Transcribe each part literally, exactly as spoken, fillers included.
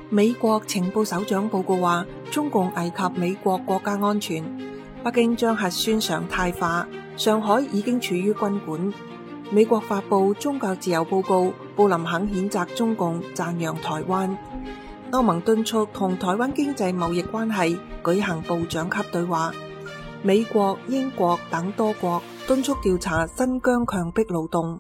美國情報首長報告話，中共危及美國國家安全，北京將核酸常態化，上海已經處於軍管。美國發布宗教自由報告，布林肯譴責中共，讚揚台灣。歐盟敦促同台灣經濟貿易關係舉行部長級對話。美國、英國等多國敦促調查新疆強迫勞動。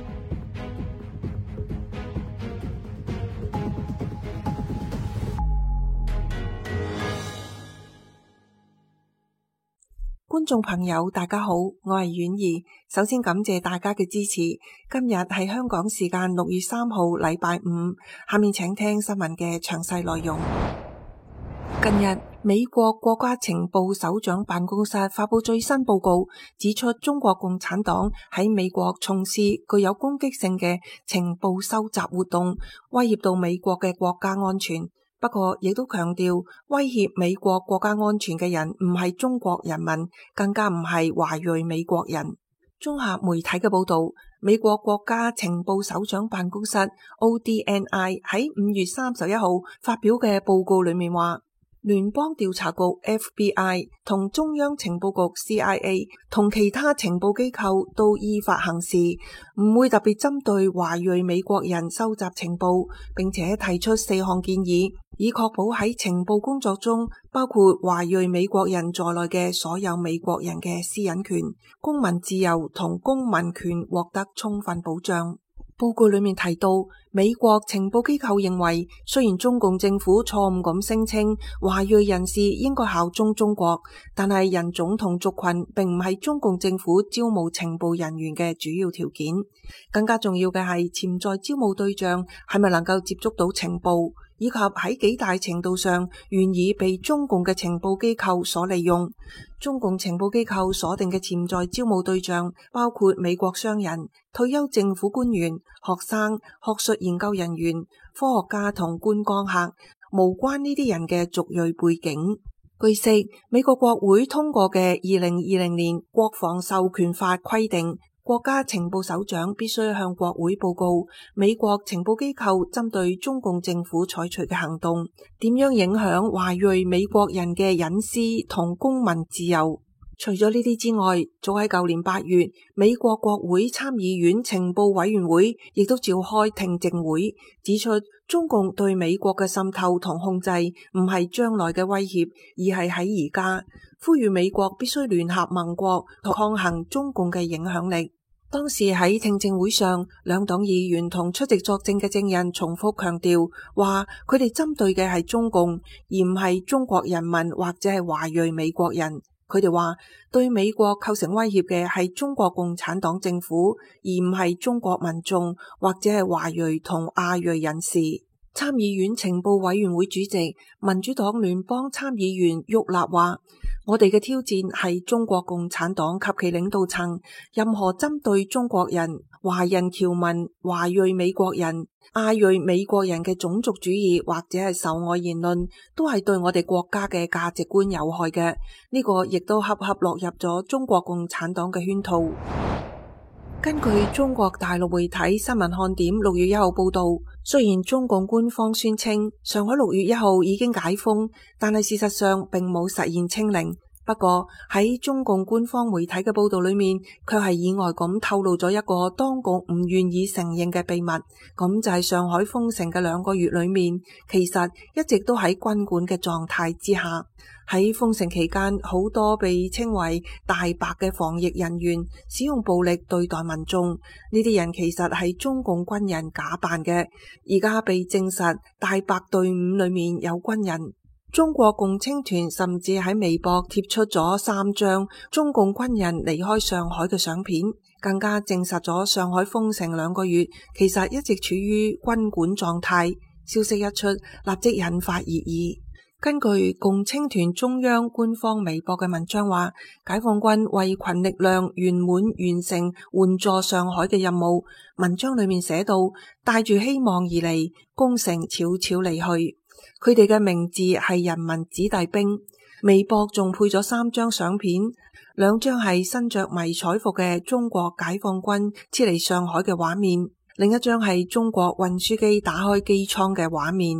觀眾朋友大家好，我係婉兒，首先感謝大家嘅支持。今日係香港時間六月三號禮拜五，下面請聽新聞嘅詳細內容。近日，美國國家情報首長辦公室發布最新報告，指出中國共產黨喺美國從事具有攻擊性嘅情報收集活動，威脅到美國嘅國家安全。不過，亦都強調威脅美國國家安全嘅人唔係中國人民，更加唔係華裔美國人。綜合媒體嘅報道，美國國家情報首長辦公室 O D N I 喺五月三十一號發表嘅報告裏面話，聯邦調查局 F B I 同中央情報局 C I A 同其他情報機構都依法行事，唔會特別針對華裔美國人收集情報，並且提出四項建議，以確保喺情報工作中，包括華裔美國人在內嘅所有美國人嘅私隱權、公民自由同公民權獲得充分保障。報告裏面提到，美國情報機構認為，雖然中共政府錯誤咁聲稱華裔人士應該效忠中國，但係人種同族群並唔係中共政府招募情報人員嘅主要條件。更加重要嘅係，潛在招募對象係咪能夠接觸到情報，以及喺幾大程度上願意被中共嘅情報機構所利用。中共情報機構鎖定嘅潛在招募對象包括美國商人、退休政府官員、學生、學術研究人員、科學家同觀光客，無關呢啲人嘅族裔背景。據悉，美國國會通過嘅二零二零年國防授權法規定，國家情報首長必須向國會報告美國情報機構針對中共政府採取嘅行動點樣影響華裔美國人嘅隱私同公民自由。除咗呢啲之外，早喺舊年八月，美國國會參議院情報委員會亦都召開聽證會，指出中共對美國嘅滲透同控制唔係將來嘅威脅，而係喺而家，呼籲美國必須聯合盟國抗衡中共嘅影響力。當時喺聽證會上，兩黨議員同出席作證嘅證人重複強調，話佢哋針對嘅係中共，而唔係中國人民或者係華裔美國人。佢哋話對美國構成威脅嘅係中國共產黨政府，而唔係中國民眾或者係華裔同亞裔人士。參議院情報委員會主席民主黨聯邦參議員沃納話，我哋嘅挑戰係中國共產黨及其領導層，任何針對中國人、華人僑民、華裔美國人、亞裔美國人嘅種族主義或者係仇外言論，都係對我哋國家嘅價值觀有害嘅。呢個亦都恰恰落入咗中國共產黨嘅圈套。根據中國大陸媒體新聞看點六月一號報道，雖然中共官方宣稱上海六月一號已經解封，但係事實上並冇實現清零。不過喺中共官方媒體嘅報道裏面，卻係意外咁透露咗一個當局唔願意承認嘅秘密，咁就係上海封城嘅兩個月裏面，其實一直都喺軍管嘅狀態之下。喺封城期間，好多被稱為大白嘅防疫人員使用暴力對待民眾，呢啲人其實係中共軍人假扮嘅，而家被證實大白隊伍裏面有軍人。中國共青團甚至喺微博貼出咗三張中共軍人離開上海嘅相片，更加證實咗上海封城兩個月其實一直處於軍管狀態。消息一出，立即引發熱議。根據共青團中央官方微博嘅文章話，解放軍為群力量圓滿完成援助上海嘅任務。文章裏面寫到，帶住希望而嚟，攻城悄悄離去。佢哋嘅名字係人民子弟兵。微博仲配咗三張相片，兩張係身着迷彩服嘅中國解放軍撤離上海嘅畫面，另一張係中國運輸機打開機艙嘅畫面。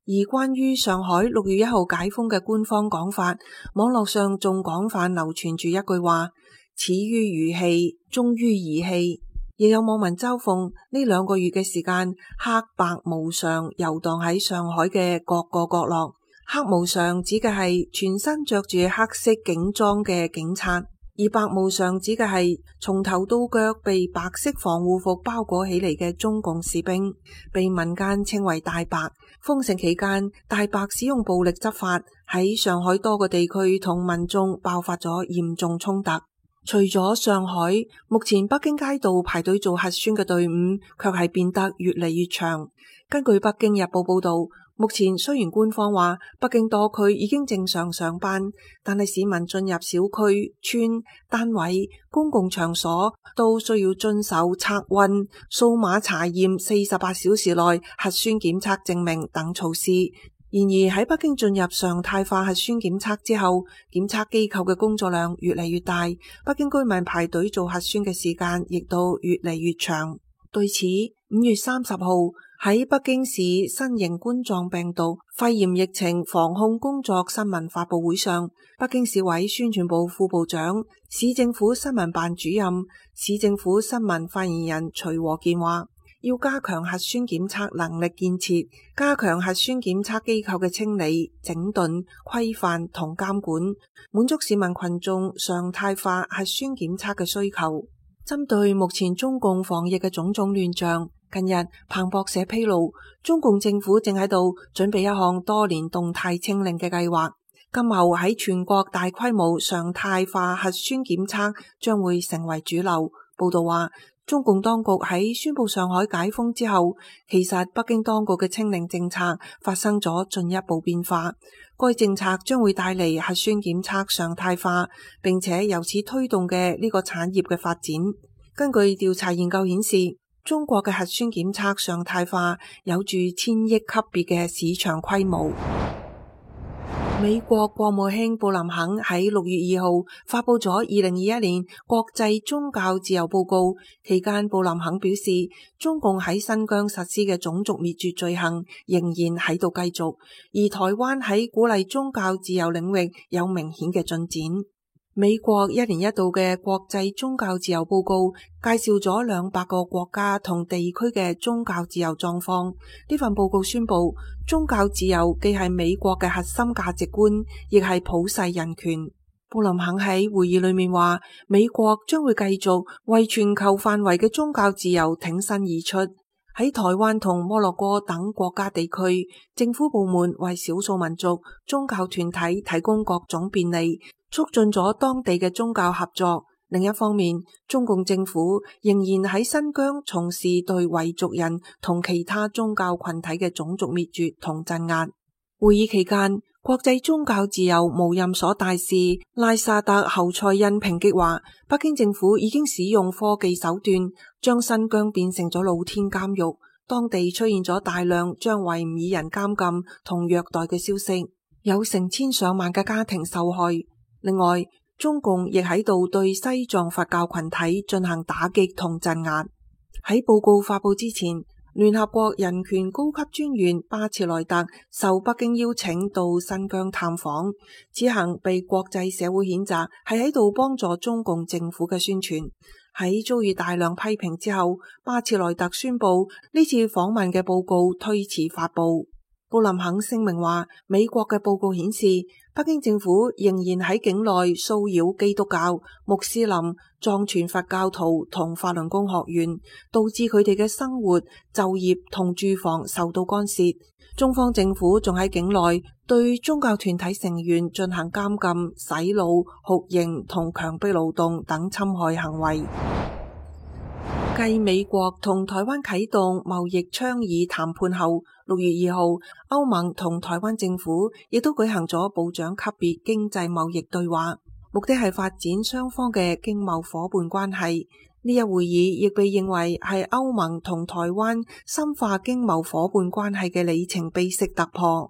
而關於上海六月一號解封嘅官方講法，網絡上仲廣泛流傳住一句話：始於語氣，終於義氣。亦有網民嘲諷呢兩個月嘅時間，黑白無常遊蕩喺上海嘅各個角落。黑無常指嘅係全身着住黑色警裝嘅警察，而白無常指嘅係從頭到腳被白色防護服包裹起嚟嘅中共士兵，被民間稱為大白。封城期間，大白使用暴力執法，喺上海多個地區同民眾爆發咗嚴重衝突。除咗上海，目前北京街道排隊做核酸嘅隊伍卻係變得越嚟越長。根據北京日報報道，目前雖然官方話北京多區已經正常上班，但係市民進入小區、村、單位、公共場所都需要遵守測溫、數碼查驗四十八小時內核酸檢測證明等措施。然而喺北京進入常態化核酸檢測之後，檢測機構嘅工作量越嚟越大，北京居民排隊做核酸嘅時間亦都越嚟越長。對此，五月三十號喺北京市新型冠狀病毒肺炎疫情防控工作新聞發佈會上，北京市委宣傳部副部長、市政府新聞辦主任、市政府新聞發言人徐和建話，要加強核酸檢測能力建設，加強核酸檢測機構嘅清理、整頓、規範同監管，滿足市民群眾常態化核酸檢測嘅需求。針對目前中共防疫嘅種種亂象，近日彭博社披露，中共政府正喺度準備一項多年動態清零嘅計劃，今後喺全國大規模常態化核酸檢測將會成為主流。報道話，中共當局喺宣布上海解封之後，其實北京當局嘅清零政策發生咗進一步變化。該政策將會帶嚟核酸檢測常態化，並且由此推動嘅呢個產業嘅發展。根據調查研究顯示，中國嘅核酸檢測常態化有住千億級別嘅市場規模。美國國務卿布林肯喺六月二號發佈咗二零二一年國際宗教自由報告，期間布林肯表示，中共喺新疆實施嘅種族滅絕罪行仍然喺度繼續，而台灣喺鼓勵宗教自由領域有明顯嘅進展。美國一年一度嘅國際宗教自由報告介紹咗兩百個國家同地區嘅宗教自由狀況。呢份報告宣布，宗教自由既係美國嘅核心價值觀，亦係普世人權。布林肯喺會議裏面話，美國將會繼續為全球範圍嘅宗教自由挺身而出。喺台灣同摩洛哥等國家地區，政府部門為少數民族宗教團體提供各種便利，促進咗當地嘅宗教合作。另一方面，中共政府仍然喺新疆從事對維族人同其他宗教群體嘅種族滅絕同鎮壓。會議期間，國際宗教自由無任所大使拉薩德侯賽因抨擊話，北京政府已經使用科技手段將新疆變成咗露天監獄，當地出現咗大量將維吾爾人監禁同虐待嘅消息，有成千上萬嘅家庭受害。另外，中共亦喺度對西藏佛教群體進行打擊同鎮壓。喺報告發佈之前，聯合國人權高級專員巴切萊特受北京邀請到新疆探訪，此行被國際社會譴責係喺度幫助中共政府嘅宣傳。喺遭遇大量批評之後，巴切萊特宣布呢次訪問嘅報告推遲發佈。布林肯聲明話，美國嘅報告顯示，北京政府仍然喺境內騷擾基督教、穆斯林、藏傳佛教徒同法輪功學員，導致佢哋嘅生活、就業同住房受到干涉。中方政府仲喺境內對宗教團體成員進行監禁、洗腦、酷刑同強迫勞動等侵害行為。繼美國同台灣啟動貿易倡議談判後，六月二號，歐盟同台灣政府亦都舉行咗部長級別經濟貿易對話，目的係發展雙方嘅經貿夥伴關係。呢一會議亦被認為係歐盟同台灣深化經貿夥伴關係嘅里程碑式突破。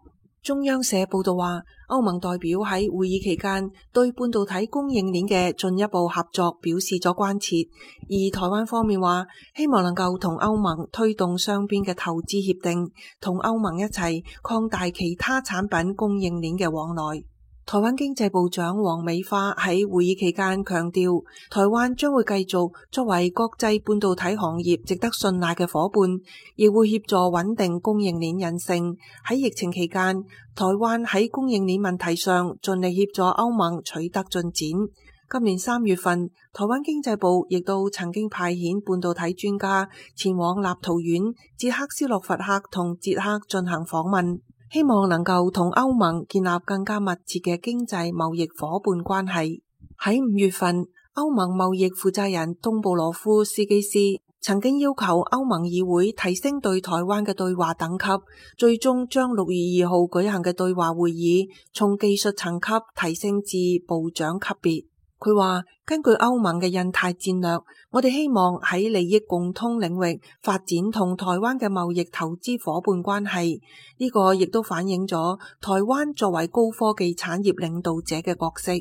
中央社報道話，歐盟代表喺會議期間對半導體供應鏈嘅進一步合作表示咗關切，而台灣方面話希望能夠同歐盟推動雙邊嘅投資協定，同歐盟一齊擴大其他產品供應鏈嘅往來。台灣經濟部長王美花喺會議期間強調，台灣將會繼續作為國際半導體行業值得信賴嘅夥伴，亦會協助穩定供應鏈韌性。喺疫情期間，台灣喺供應鏈問題上盡力協助歐盟取得進展。今年三月份，台灣經濟部亦都曾經派遣半導體專家前往立陶宛、捷克斯洛伐克同捷克進行訪問，希望能夠同歐盟建立更加密切嘅經濟貿易夥伴關係。喺五月份，歐盟貿易負責人東布羅夫斯基斯曾經要求歐盟議會提升對台灣嘅對話等級，最終將六月二號舉行嘅對話會議從技術層級提升至部長級別。佢話，根據歐盟嘅印太戰略，我哋希望喺利益共通領域發展同台灣嘅貿易投資夥伴關係。呢個亦都反映咗台灣作為高科技產業領導者嘅角色。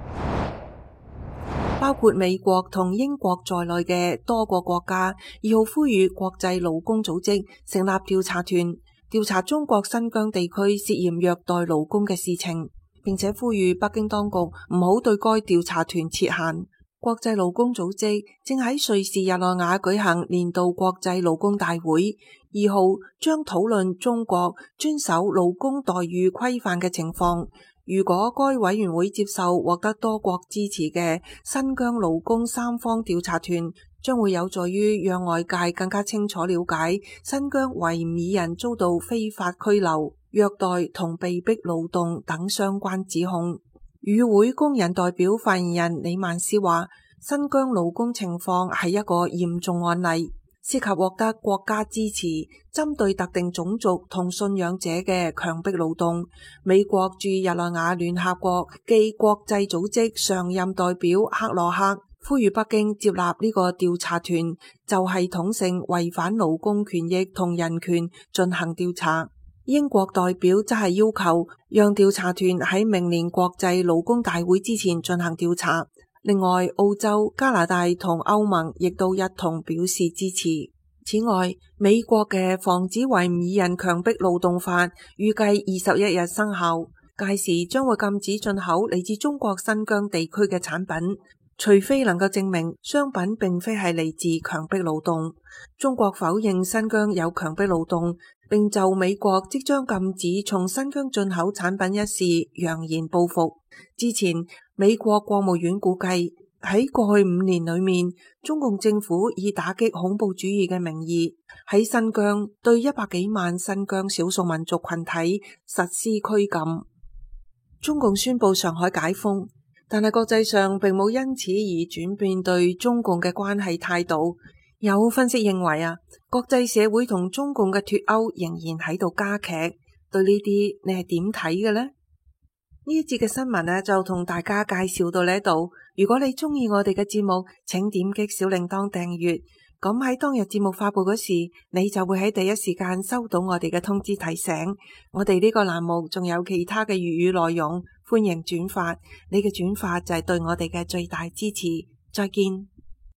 包括美國同英國在內嘅多個國家二號呼籲國際勞工組織成立調查團，調查中國新疆地區涉嫌虐待勞工嘅事情，並且呼籲北京當局唔好對該調查團設限。國際勞工組織正喺瑞士日內瓦舉行年度國際勞工大會，二號將討論中國遵守勞工待遇規範嘅情況。如果該委員會接受獲得多國支持嘅新疆勞工三方調查團，將會有助於讓外界更加清楚了解新疆維吾爾人遭到非法拘留、虐待同被逼勞動等相關指控。與會工人代表發言人李曼斯話，新疆勞工情況係一個嚴重案例，涉及獲得國家支持，針對特定種族同信仰者嘅強迫勞動。美國駐日內瓦聯合國暨國際組織常任代表克羅克呼籲北京接納呢個調查團，就系統性違反勞工權益同人權進行調查。英國代表則係要求讓調查團喺明年國際勞工大會之前進行調查。另外，澳洲、加拿大同歐盟亦都一同表示支持。此外，美國嘅防止維吾爾人強迫勞動法預計二十一日生效，屆時將會禁止進口嚟自中國新疆地區嘅產品，除非能夠證明商品並非係嚟自強迫勞動。中國否認新疆有強迫勞動，並就美國即將禁止從新疆進口產品一事揚言報復。之前，美國國務院估計喺過去五年裏面，中共政府以打擊恐怖主義嘅名義，喺新疆對一百幾萬新疆少數民族群體實施拘禁。中共宣布上海解封，但係國際上並冇因此而轉變對中共嘅關係態度。有分析認為啊，國際社會同中共嘅脫歐仍然喺度加劇。對呢啲你係點睇嘅呢？呢一節嘅新聞呢，就同大家介紹到呢度。如果你中意我哋嘅節目，請點擊小鈴鐺訂閱。咁喺當日節目發佈嗰時，你就會喺第一時間收到我哋嘅通知提醒。我哋呢個欄目仲有其他嘅粵語內容，歡迎轉發。你嘅轉發就係對我哋嘅最大支持。再見。